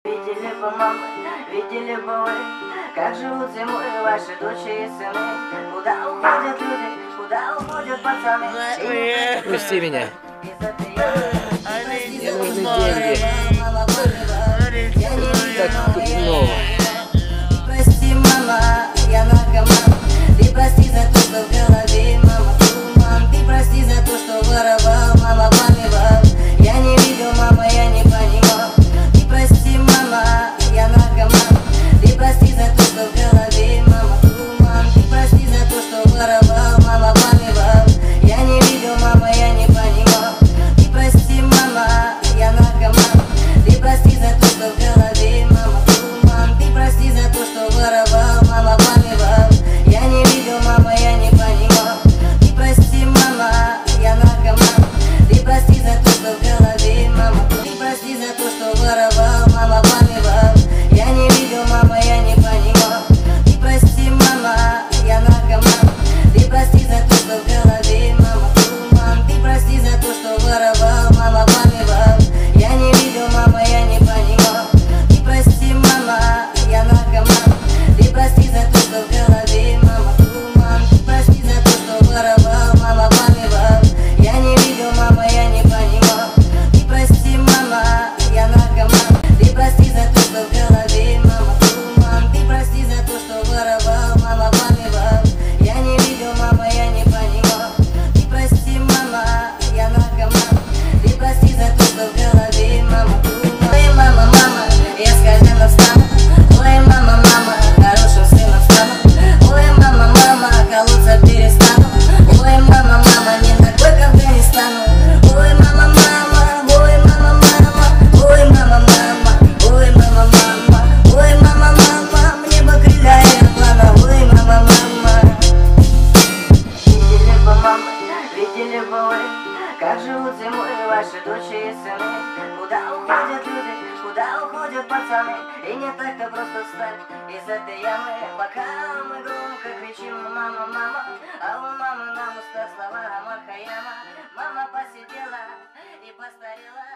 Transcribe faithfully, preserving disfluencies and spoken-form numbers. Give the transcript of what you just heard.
Видели бы мамы, видели бы вы, как живут зимой ваши дочери и сыны. Куда уходят люди, куда уходят пацаны? Пусти меня. Мне нужны деньги. Так снова. Прости, мама, я наркоман. Ты прости за то, что в голове, мама, туман. Ты прости за то, что воровал, мама, помевал. Я не видел, мама, я не понимал. Ты прости, мама, я наркоман. Ты прости за то, что в голове, мама, туман. Ты прости за то, что воровал, мама, помевал. Я не видел, мама, я не понимал. Ты прости, мама, я наркоман. Ты прости за то, что в голове, мама, туман. Ты прости за то, что воровал, мама, помевал. Я не видел, мама, я не понимал. Ты прости, мама, я наркоман. Ты прости за то, что в голове, мама. Ты прости за то, что воровал, мама, помевал. Я не видел, мама, я не понимал. Ты прости, мама, я наркоман. Ты прости за то, что в голове, мама, туман. Ты прости за то, что воровал, мама, помевал. Я не видел, мама, я не понимал. Ты прости, мама, я наркоман. Ты прости за то, что в голове, мама, туман. Ты прости за то, что воровал, мама, помевал. Я не видел, мама, я не понимал. Ты прости, мама, я наркоман. Ты прости за то, что в голове, мама, туман. Ты прости за то, что воровал, мама, помевал. Я не видел, мама, я не понимал. Ты прости, мама, я наркоман. Ты прости за то, что в голове, мама, туман. Ой, мама, мама, я с колена встану. Ой, мама, мама, хорошим сыном стану. Ой, мама, мама, колоться перестану. Ой, мама, мама, не такой, как в Афганистану. Ой, мама, мама, ой, мама, мама, ой, мама, мама, ой, мама, мама, ой, мама, мама, мне бы крылья и плана. Ой, мама, мама. Видели бы мамы, видели бы вы, как живут зимой ваши дочери и сыны. Куда уходят люди, куда уходят пацаны? И не так-то просто встать из этой ямы, пока мы громко кричим «мама, мама», а у мамы на устах слова Марка Яма. Мама посидела и постарела.